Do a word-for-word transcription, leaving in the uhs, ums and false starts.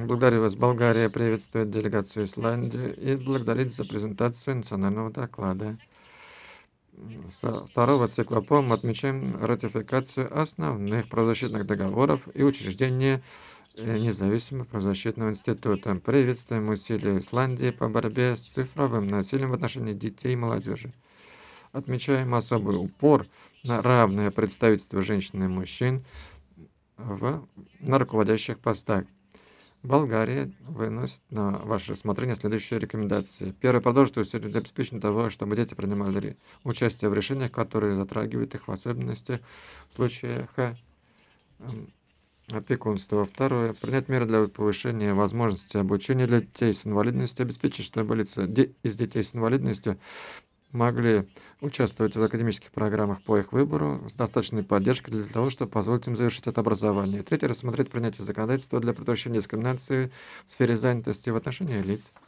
Благодарю вас. Болгария приветствует делегацию Исландии и благодарит за презентацию национального доклада. Со второго цикла П О М мы отмечаем ратификацию основных правозащитных договоров и учреждение э, независимого правозащитного института. Приветствуем усилия Исландии по борьбе с цифровым насилием в отношении детей и молодежи. Отмечаем особый упор на равное представительство женщин и мужчин в, на руководящих постах. Болгария выносит на ваше рассмотрение следующие рекомендации. Первое. Продолжить усилия для обеспечения того, чтобы дети принимали ре- участие в решениях, которые затрагивают их в особенности в случаях э, м, опекунства. Второе. Принять меры для повышения возможности обучения для детей с инвалидностью, обеспечить, чтобы лица де- из детей с инвалидностью могли участвовать в академических программах по их выбору с достаточной поддержкой для того, чтобы позволить им завершить это образование. Третье. Рассмотреть принятие законодательства для предотвращения дискриминации в сфере занятости в отношении лиц